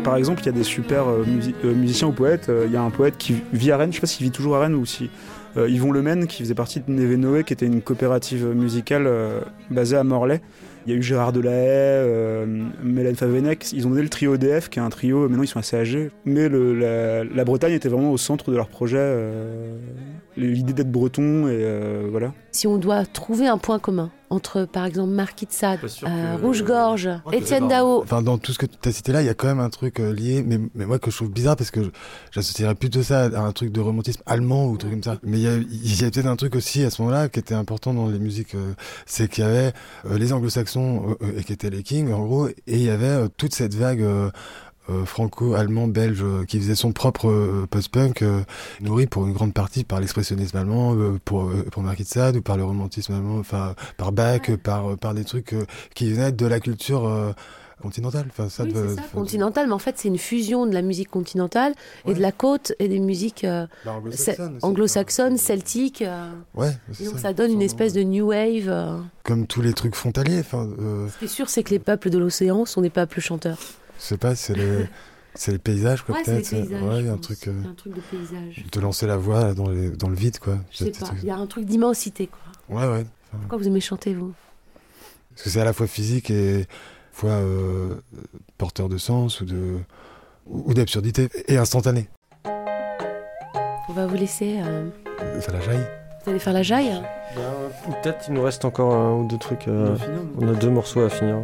par exemple, il y a des super euh, musi- euh, musiciens ou poètes. Il euh, y a un poète qui vit à Rennes, je sais pas s'il vit toujours à Rennes ou si... Euh, Yvon Lemaine, qui faisait partie de Névé-Noé, qui était une coopérative musicale euh, basée à Morlaix. Il y a eu Gérard Delahaye, euh, Mélène Favenec. Ils ont donné le trio E D F, qui est un trio, maintenant ils sont assez âgés. Mais le, la, la Bretagne était vraiment au centre de leur projet. Euh, l'idée d'être breton, et euh, voilà.
Si on doit trouver un point commun entre, par exemple, Marquis de Sade, euh,
que...
Rouge-Gorge, ouais, Étienne Dao...
Enfin, dans tout ce que tu as cité là, il y a quand même un truc euh, lié, mais, mais moi que je trouve bizarre, parce que j'associerais plutôt ça à un truc de romantisme allemand ou un truc comme ça. Mais il y a, il y a peut-être un truc aussi à ce moment-là qui était important dans les musiques, euh, c'est qu'il y avait euh, les anglo-saxons, euh, et qui étaient les Kings, en gros, et il y avait euh, toute cette vague... Euh, Euh, franco-allemand, belge, euh, qui faisait son propre euh, post-punk, euh, nourri pour une grande partie par l'expressionnisme allemand, euh, pour, euh, pour Marquis de Sade, ou par le romantisme allemand, enfin, par Bach, ouais. par, par des trucs euh, qui venaient de la culture euh, continentale. Enfin, ça
oui,
de,
c'est ça, de... continentale, mais en fait, c'est une fusion de la musique continentale et ouais. de la côte et des musiques euh, bah, anglo-saxonnes, c- anglo-saxonnes celtiques. Euh,
ouais,
et donc ça, ça donne une espèce de new wave. Euh...
Comme tous les trucs frontaliers. Euh...
Ce qui est sûr, c'est que les peuples de l'océan sont des peuples chanteurs.
Je sais pas, c'est les, c'est les paysages, quoi,
ouais,
peut-être.
C'est les paysages,
ouais, il y a un
pense.
truc. Euh,
un truc de paysage.
De lancer la voix là, dans, les, dans le vide, quoi.
Je sais pas, il y a un truc d'immensité, quoi.
Ouais, ouais. Enfin,
pourquoi vous aimez chanter, vous?
Parce que c'est à la fois physique et fois euh, porteur de sens ou, de, ou d'absurdité, et instantané.
On va vous laisser. Euh...
Faire la jaille.
Vous allez faire la jaille hein?
Ben, peut-être il nous reste encore un ou deux trucs. Euh, on a deux morceaux à finir.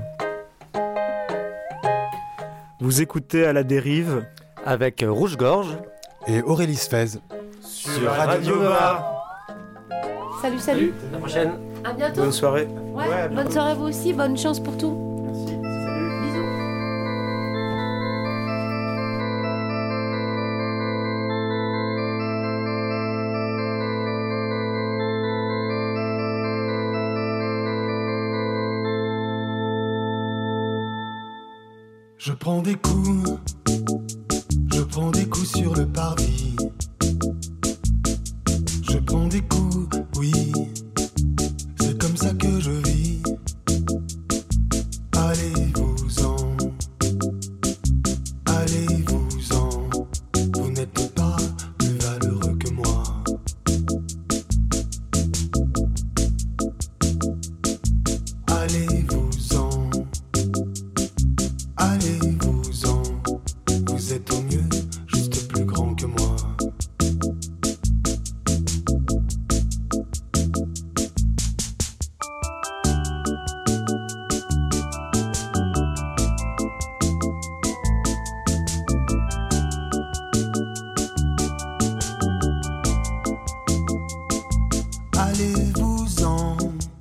Vous écoutez À la dérive
avec Rouge-Gorge
et Aurélie Sfez
sur, sur Radio Nova.
Salut, salut.
À la prochaine.
À bientôt.
Bonne soirée.
Ouais, ouais, bonne soirée à vous aussi. Bonne chance pour tout.
Merci.
Salut. Bisous.
Je prends des coups, je prends des coups sur le parvis. Je prends des coups, oui, c'est comme ça que je vis. Allez-vous-en, allez-vous-en, vous n'êtes pas plus valeureux que moi. Allez-vous-en. Allez-vous-en, vous êtes au mieux juste plus grand que moi. Allez-vous-en,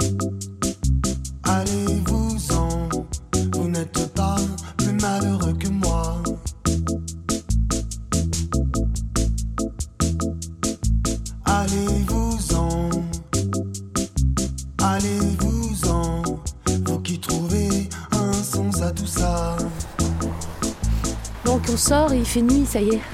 allez-vous-en, vous n'êtes pas plus malheureux que moi. Allez-vous-en, allez-vous-en, vous qui trouvez un sens à tout ça.
Donc on sort et il fait nuit, ça y est.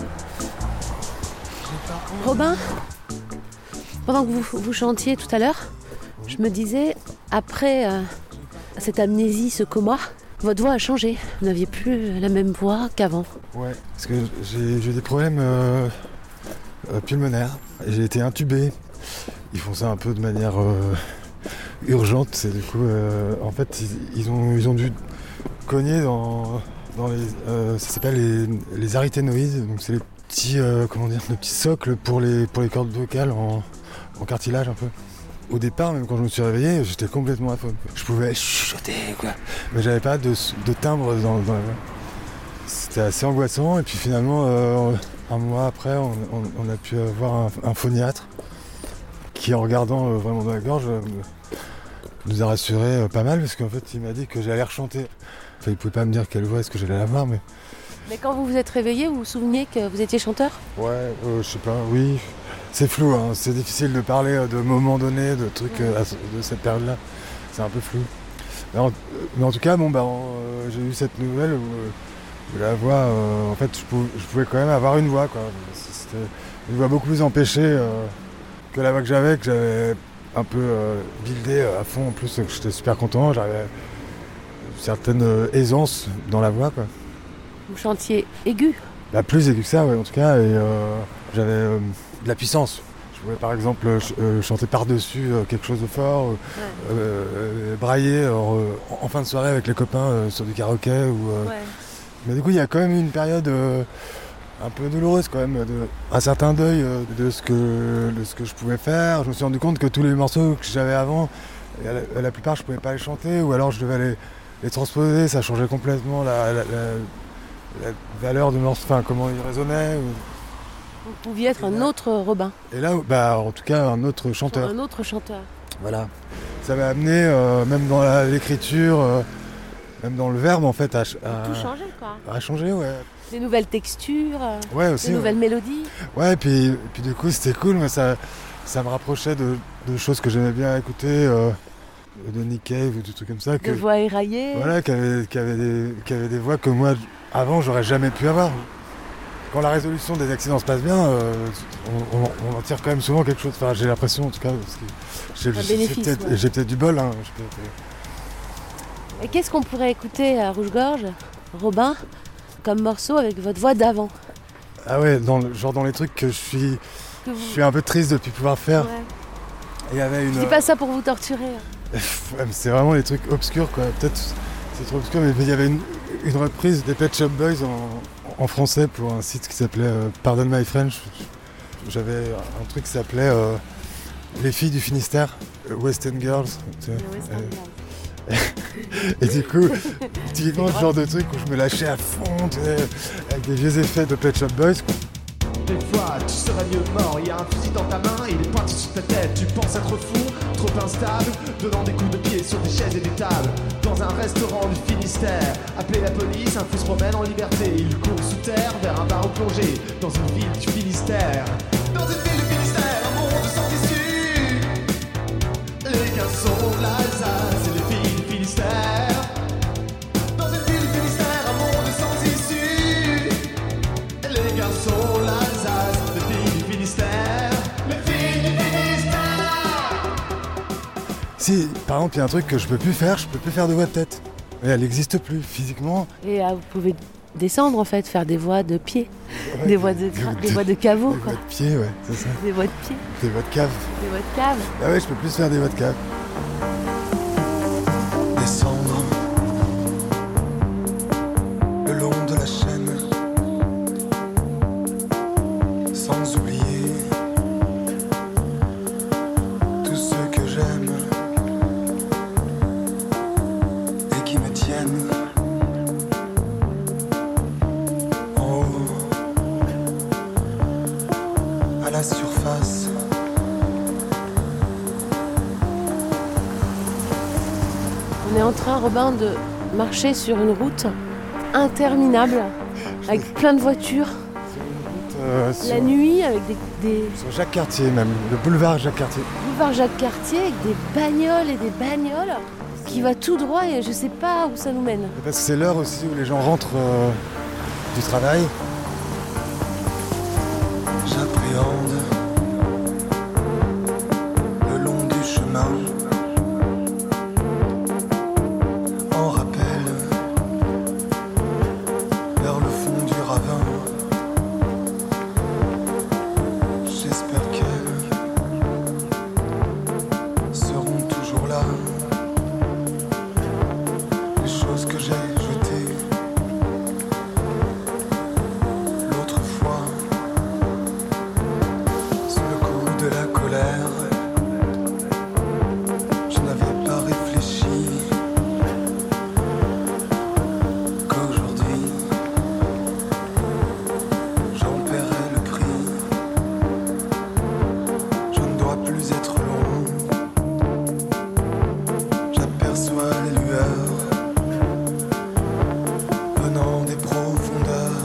Robin, pendant que vous, vous chantiez tout à l'heure, je me disais, après euh, cette amnésie, ce coma, votre voix a changé. Vous n'aviez plus la même voix qu'avant.
Ouais, parce que j'ai, j'ai des problèmes euh, euh, pulmonaires. J'ai été intubé. Ils font ça un peu de manière euh, urgente. C'est du coup, euh, en fait, ils, ils, ont, ils ont dû cogner dans, dans les, euh, ça s'appelle les, les aryténoïdes. Donc c'est les petits, euh, comment dire, les petits socles pour les, pour les cordes vocales en, en cartilage un peu. Au départ, même quand je me suis réveillé, j'étais complètement à fond. Je pouvais chuchoter, quoi. Mais j'avais pas de, de timbre dans, dans la voix. C'était assez angoissant. Et puis finalement, euh, un mois après, on, on, on a pu avoir un, un phoniatre qui, en regardant euh, vraiment dans la gorge, euh, nous a rassuré euh, pas mal, parce qu'en fait, il m'a dit que j'allais rechanter. Enfin, il pouvait pas me dire quelle voix est-ce que j'allais avoir, mais...
Mais quand vous vous êtes réveillé, vous vous souveniez que vous étiez chanteur ?
Ouais, euh, je sais pas, oui. C'est flou, hein. C'est difficile de parler de moments donnés, de trucs euh, de cette période-là. C'est un peu flou. Mais en, mais en tout cas, bon, bah, euh, j'ai eu cette nouvelle où, où la voix, euh, en fait, je pouvais, je pouvais quand même avoir une voix, quoi. C'était une voix beaucoup plus empêchée euh, que la voix que j'avais, que j'avais un peu euh, buildée à fond. En plus, j'étais super content. J'avais une certaine euh, aisance dans la voix, quoi.
Vous chantiez aigu.
Bah, plus aigu que ça, ouais, en tout cas. Et euh, j'avais euh, de la puissance. Je pouvais par exemple ch- euh, chanter par-dessus euh, quelque chose de fort, euh,
Ouais.
euh, brailler euh, en fin de soirée avec les copains euh, sur du karaoké. Ou, euh,
Ouais.
Mais du coup, il y a quand même eu une période euh, un peu douloureuse, quand même, de, un certain deuil euh, de, ce que, de ce que je pouvais faire. Je me suis rendu compte que tous les morceaux que j'avais avant, la, la plupart, je pouvais pas les chanter, ou alors je devais les, les transposer. Ça changeait complètement la, la, la, la valeur du morceau, enfin comment il résonnait. Ou...
Vous pouviez être un autre Robin.
Et là, bah, en tout cas, un autre chanteur.
Un autre chanteur.
Voilà. Ça m'a amené, euh, même dans la- l'écriture, euh, même dans le verbe, en fait, à, ch- à,
Tout changer, quoi.
à changer, ouais.
Des nouvelles textures, euh,
Ouais, aussi,
des nouvelles
ouais.
mélodies.
Ouais, et puis, et puis du coup, c'était cool, mais ça, ça me rapprochait de, de choses que j'aimais bien écouter, euh, de Nick Cave ou des trucs comme ça. Que,
De voix éraillées.
Voilà, qui avaient, qui avaient des, qui avaient des voix que moi, avant, j'aurais jamais pu avoir. Quand la résolution des accidents se passe bien, euh, on, on- on en tire quand même souvent quelque chose. Enfin, j'ai l'impression, en tout cas, parce que j'ai,
Un
j'ai
bénéfice,
peut-être,
ouais.
j'ai peut-être du bol. Hein, je peux-
Et qu'est-ce qu'on pourrait écouter à Rouge-Gorge, Robin, comme morceau avec votre voix d'avant?
Ah ouais, dans le, genre dans les trucs que je suis,
Que vous-
je suis un peu triste de ne plus pouvoir faire.
Ouais.
Il y avait une.
Je dis pas ça pour vous torturer. hein.
Ouais, mais c'est vraiment les trucs obscurs, quoi. Peut-être c'est trop obscur, mais il y avait une, une reprise des Pet Shop Boys en, en français pour un site qui s'appelait euh, Pardon My French. J'avais un truc qui s'appelait euh, Les filles du Finistère, euh, West End Girls. tu sais. Euh, Et du coup, typiquement le genre de truc où je me lâchais à fond, tu sais, avec des vieux effets de Pet Shop Boys, quoi.
Des fois, tu serais mieux mort. Il y a un fusil dans ta main, il est pointé sur ta tête. Tu penses être fou, trop instable, donnant des coups de pied sur des chaises et des tables. Dans un restaurant du Finistère, appelez la police, un fou se promène en liberté. Il court sous terre vers un bar au plongé. Dans une ville du Finistère. Dans une ville du Finistère, un monde sans issue. Les gars sont l'Alsace et les filles du Finistère. Dans une ville du Finistère, un monde sans issue. Les garçons, l'Alsace, les filles du Finistère, les filles du Finistère.
Si, par exemple, il y a un truc que je peux plus faire, je peux plus faire de voix de tête. Et elle n'existe plus physiquement.
Et ah, vous pouvez descendre en fait, faire des voix de pied,
Ouais,
des voix de gra- des voix de caveau,
Des
quoi.
voix de pied, ouais, c'est ça.
Des voix de pied,
Des voix de cave.
des voix de cave.
Ah ouais, je peux plus faire des voix de cave.
Descendre le long de la chaîne, sans oublier tous ceux que j'aime et qui me tiennent en haut, à la surface.
On est en train, Robin, de marcher sur une route interminable, avec plein de voitures.
Euh, sur,
La nuit, avec des, des
sur Jacques Cartier même, le boulevard Jacques Cartier.
boulevards Jacques Cartier, avec des bagnoles et des bagnoles, qui va tout droit et je sais pas où ça nous mène.
Et parce que c'est l'heure aussi où les gens rentrent euh, du travail.
J'appréhende le long du chemin, en rappel vers le fond du ravin. J'espère qu'elles seront toujours là. Les choses que j'ai jetées l'autre fois. Sous le coup de la colère, je n'avais pas réfléchi qu'aujourd'hui j'en paierai le prix. Je ne dois plus être loin. J'aperçois les lueurs venant des profondeurs.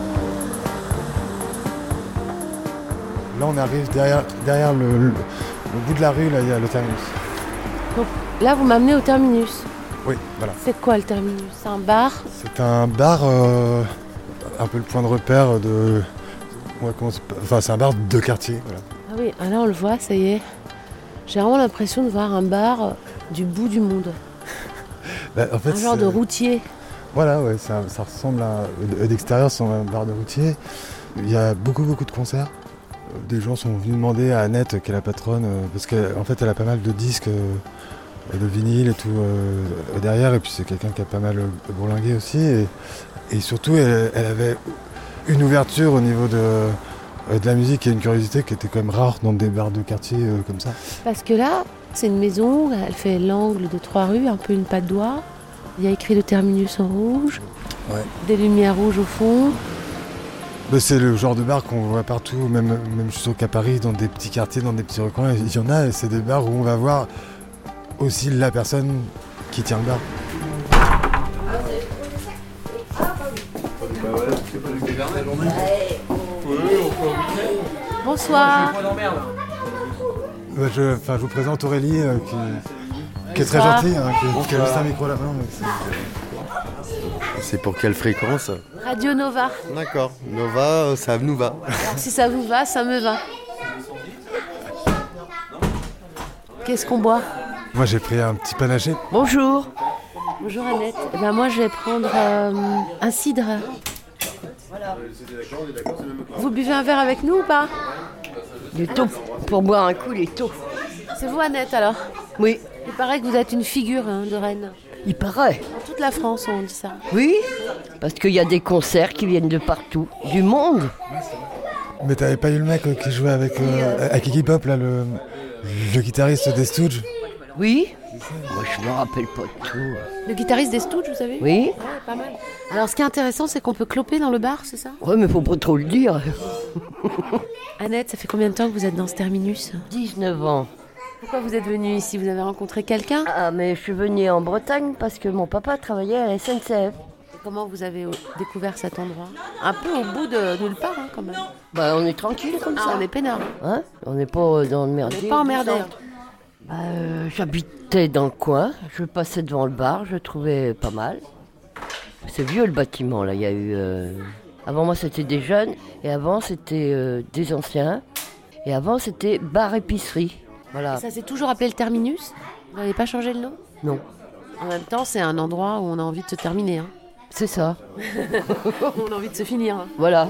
Là, on arrive derrière, derrière le, le- le bout de la rue, là, il y a le terminus.
Donc là, vous m'amenez au terminus.
Oui, voilà.
C'est quoi le terminus? C'est un bar?
C'est un bar, euh, un peu le point de repère de. Ouais, comment c'est pas- enfin, c'est un bar de quartier, voilà.
Ah oui, ah là on le voit, ça y est. J'ai vraiment l'impression de voir un bar euh, du bout du monde.
Bah, en fait,
Un genre
c'est-
de routier.
Voilà, ouais, ça, ça ressemble à. D'extérieur, c'est un bar de routier. Il y a beaucoup, beaucoup de concerts. Des gens sont venus demander à Annette, qui est la patronne, euh, parce qu'en en fait, elle a pas mal de disques, euh, de vinyle et tout euh, derrière. Et puis, c'est quelqu'un qui a pas mal euh, bourlingué aussi. Et, et surtout, elle, elle avait une ouverture au niveau de, euh, de la musique et une curiosité qui était quand même rare dans des bars de quartier euh, comme ça.
Parce que là, c'est une maison, elle fait l'angle de trois rues, un peu une patte d'oie. Il y a écrit le terminus en rouge,
ouais.
Des lumières rouges au fond.
Ben, c'est le genre de bar qu'on voit partout, même, même je suis qu'à Paris, dans des petits quartiers, dans des petits recoins. Il y en a, et c'est des bars où on va voir aussi la personne qui tient le bar.
Bonsoir.
Ben, je, je vous présente Aurélie, euh, qui, qui est très gentille, hein, qui, qui a juste un micro là-bas.
C'est pour quelle fréquence?
Radio Nova.
D'accord, Nova, ça nous va.
Alors, si ça vous va, ça me va. Qu'est-ce qu'on boit?
Moi j'ai pris un petit panaché.
Bonjour. Bonjour Annette. Eh ben, moi je vais prendre euh, un cidre. Voilà. Vous buvez un verre avec nous ou pas?
Il est tôt. Pour boire un coup, il est tôt.
C'est vous Annette alors?
Oui.
Il paraît que vous êtes une figure hein, de Rennes.
Il paraît.
Dans toute la France on dit ça.
Oui, parce qu'il y a des concerts qui viennent de partout, du monde.
Mais t'avais pas eu le mec euh, qui jouait avec, euh, avec Iggy Pop, là, le, le guitariste des Stooges?
Oui. Moi je me rappelle pas de tout.
Le guitariste des Stooges, vous savez?
Oui.
Ouais, pas mal. Alors ce qui est intéressant, c'est qu'on peut cloper dans le bar, c'est ça?
Ouais, mais faut pas trop le dire.
Annette, ça fait combien de temps que vous êtes dans ce terminus?
dix-neuf ans.
Pourquoi vous êtes venue ici? Vous avez rencontré quelqu'un?
Ah, mais je suis venue en Bretagne parce que mon papa travaillait à la S N C F.
Et comment vous avez découvert cet endroit? Un peu au bout de nulle part, hein, quand même.
Bah, on est tranquille comme
ah,
ça.
On est peinard.
Hein? On n'est pas dans le merdier.
On n'est pas emmerdé.
Bah, euh, j'habitais dans le coin. Je passais devant le bar. Je trouvais pas mal. C'est vieux le bâtiment, là. Il y a eu. Euh... Avant moi, c'était des jeunes. Et avant, c'était euh, des anciens. Et avant, c'était bar-épicerie. Voilà.
Et ça s'est toujours appelé le terminus? Vous n'avez pas changé le nom?
Non.
En même temps, c'est un endroit où on a envie de se terminer. Hein.
C'est ça.
On a envie de se finir. Hein.
Voilà.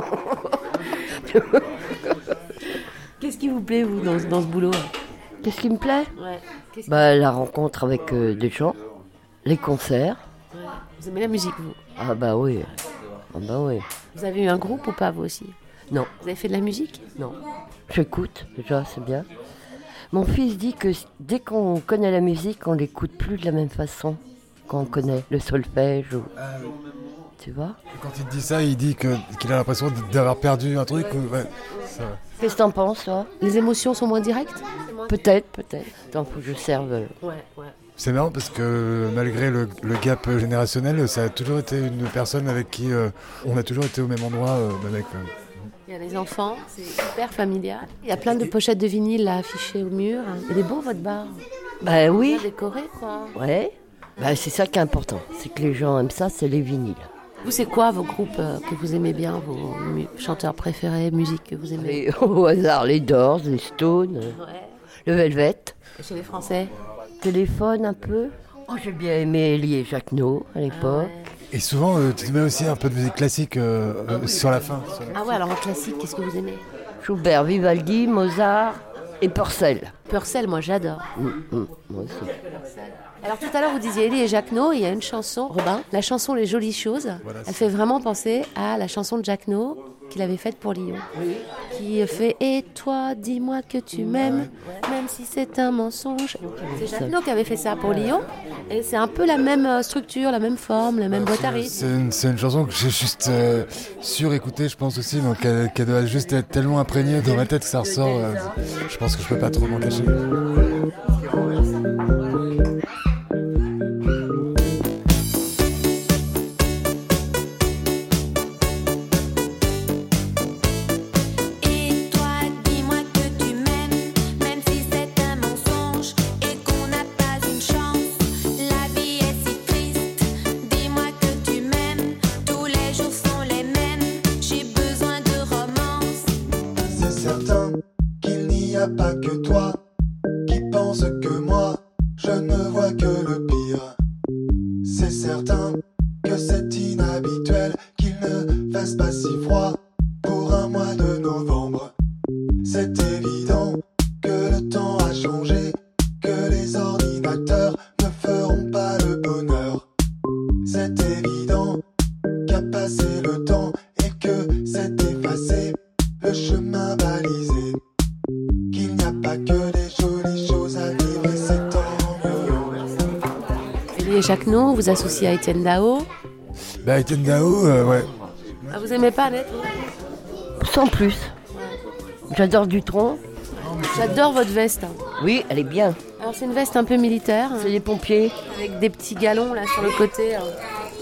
Qu'est-ce qui vous plaît, vous, dans, dans ce boulot?
Qu'est-ce qui me plaît?
Ouais. Qu'est-ce
bah,
qui...
La rencontre avec euh, des gens, les concerts.
Ouais. Vous aimez la musique, vous?
Ah bah oui. Ah bah oui.
Vous avez eu un groupe ou pas, vous aussi?
Non.
Vous avez fait de la musique?
Non. J'écoute, déjà, c'est bien. Mon fils dit que dès qu'on connaît la musique, on l'écoute plus de la même façon quand on connaît le solfège. Ou...
Ah, oui.
Tu vois?
Quand il dit ça, il dit que, qu'il a l'impression d'avoir perdu un truc. Ou... Ouais, ça...
Qu'est-ce que t'en penses, toi?
Les émotions sont moins directes?
Peut-être, peut-être. Tant faut que je serve.
Ouais, ouais.
C'est marrant parce que malgré le, le gap générationnel, ça a toujours été une personne avec qui euh, on a toujours été au même endroit. Euh, avec, euh...
Il y a les enfants, c'est hyper familial. Il y a plein de pochettes de vinyle là, affichées au mur. Il est beau votre bar.
Bah oui.
Bien décoré quoi.
Ouais. Bah c'est ça qui est important. C'est que les gens aiment ça, c'est les vinyles.
Vous, c'est quoi vos groupes euh, que vous aimez bien, vos mu- chanteurs préférés, musique que vous aimez?
Et, au hasard, les Doors, les Stones,
ouais.
Le Velvet.
Et chez les Français?
Téléphone un peu. Oh, j'ai bien aimé Elie et Jacquenot à l'époque. Ah ouais.
Et souvent, euh, tu mets aussi un peu de musique classique euh, euh, sur la fin. Sur la...
Ah ouais, alors en classique, qu'est-ce que vous aimez?
Schubert, Vivaldi, Mozart et Purcell.
Purcell, moi j'adore.
Mmh, mmh, moi aussi.
Alors tout à l'heure vous disiez Elie et Jacquenot, il y a une chanson, Robin, la chanson Les Jolies Choses, voilà, elle fait vraiment penser à la chanson de Jacquenot qu'il avait faite pour Lyon. Oui. Qui fait « Et toi, dis-moi que tu m'aimes, ouais. même si c'est un mensonge ». C'est Jacquenot qui avait fait ça pour Lyon, et c'est un peu la même structure, la même forme, la même boîte à rythme.
C'est une, c'est une chanson que j'ai juste euh, surécoutée, je pense aussi, donc elle, qu'elle doit juste être tellement imprégnée dans ma tête que ça ressort. Euh, je pense que je peux pas trop m'en cacher.
Pas que toi qui pense que moi je ne vois que le pire. C'est certain que fasse pas si froid pour un mois de novembre. C'est évident que le temps a changé, que les ordinateurs ne feront pas le bonheur. C'est évident qu'a passé le temps et que c'est effacé le chemin balisé. Qu'il n'y a pas que des jolies choses à vivre et c'est tant mieux.
Elie Jacquenot, vous associez à Étienne Dao.
Bah, Étienne Dao, euh, ouais.
Ah, vous aimez pas, Annette?
Sans plus. J'adore Dutronc.
J'adore votre veste.
Oui, elle est bien.
Alors c'est une veste un peu militaire.
C'est les pompiers.
Avec des petits galons là sur le côté. Ah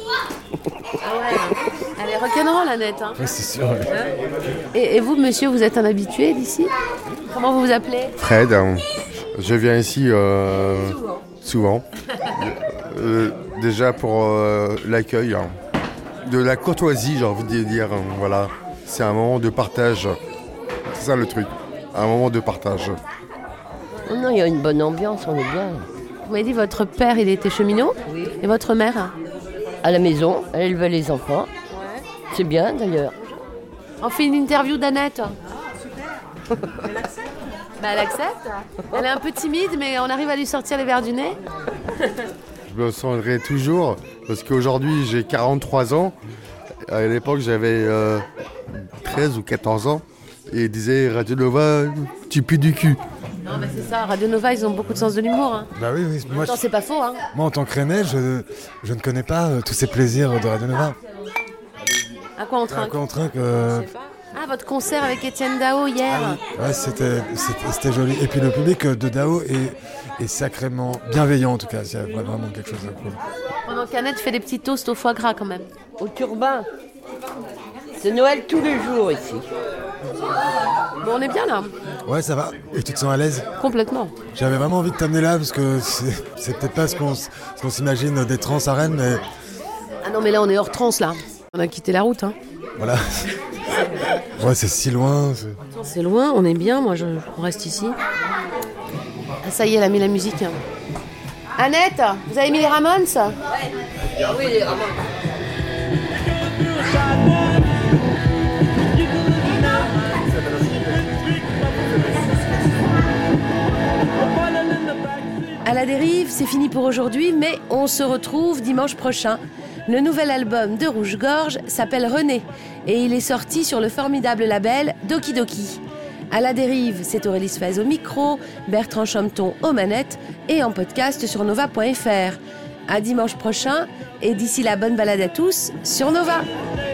ouais, elle est rock'n'roll, Annette. Hein.
Ouais, c'est sûr. Ouais.
Et, et vous, monsieur, vous êtes un habitué d'ici? Comment vous vous appelez?
Fred, je viens ici euh, souvent. euh, déjà pour euh, l'accueil, hein. De la courtoisie, j'ai envie de dire. Hein, voilà, c'est un moment de partage. C'est ça le truc, un moment de partage.
Oh non, il y a une bonne ambiance, on est bien.
Vous m'avez dit votre père, il était cheminot?
Oui.
Et votre mère?
À la maison, elle élevait les enfants. Ouais. C'est bien d'ailleurs.
On fait une interview d'Annette. Bah, elle accepte. Elle est un peu timide, mais on arrive à lui sortir les verres du nez.
Je me souviendrai toujours, parce qu'aujourd'hui j'ai quarante-trois ans. À l'époque j'avais euh, treize ou quatorze ans. Et il disait Radio Nova, tu pues du cul.
Non, mais c'est ça, Radio Nova, ils ont beaucoup de sens de l'humour. Hein.
Bah oui, oui. Moi,
non,
je...
c'est pas faux. Hein.
Moi, en tant que Rennais, je, je ne connais pas euh, tous ces plaisirs de Radio Nova.
À quoi on trinque?
À quoi on trinque euh...
Ah, votre concert avec Étienne Dao hier.
Ah oui. Ouais, c'était, c'était, c'était joli. Et puis le public de Dao est, est sacrément bienveillant, en tout cas. Il y a vraiment quelque chose de cool.
Pendant qu'Annette fait des petits toasts au foie gras, quand même.
Au turbin. C'est Noël tous les jours ici.
Bon, on est bien là.
Ouais, ça va. Et tu te sens à l'aise?
Complètement.
J'avais vraiment envie de t'amener là parce que c'est, c'est peut-être pas ce qu'on, ce qu'on s'imagine des trans à Rennes, mais...
Ah non, mais là, on est hors trans, là. On a quitté la route, hein.
Voilà. Ouais, c'est si loin. C'est...
c'est loin, on est bien. Moi, je, on reste ici. Ah, ça y est, elle a mis la musique. Hein. Annette, vous avez mis les Ramones?
Ouais. Oui, les Ramones.
À la dérive, c'est fini pour aujourd'hui, mais on se retrouve dimanche prochain. Le nouvel album de Rouge Gorge s'appelle René et il est sorti sur le formidable label Doki Doki. À la dérive, c'est Aurélie Sfez au micro, Bertrand Chometon aux manettes et en podcast sur nova point f r. À dimanche prochain et d'ici là, bonne balade à tous sur Nova.